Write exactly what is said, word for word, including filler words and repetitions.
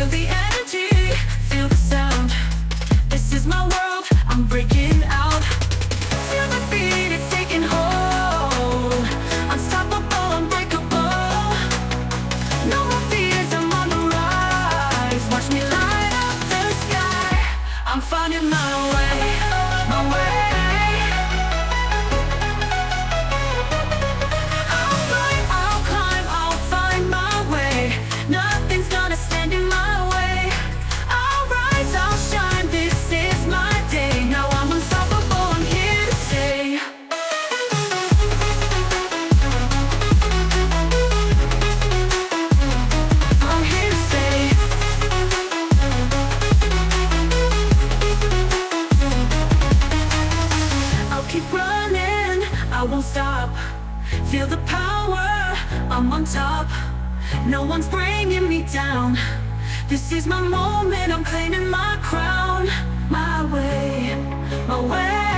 Feel the energy, feel the sound. This is my world, I'm breaking out. Feel the beat, it's taking hold. Unstoppable, unbreakable. No more fears, I'm on the rise. Watch me light up the sky. I'm finding my way, my way. I'll fly, I'll climb, I'll find my way. Nothing's gonna stand in my way. I'll rise, I'll shine, this is my day. Now I'm unstoppable, I'm here to stay. I'm here to stay. I'll keep running, I won't stop. Feel the power, I'm on top. No one's bringing me down. This is my moment, I'm claiming my crown. My way, my way.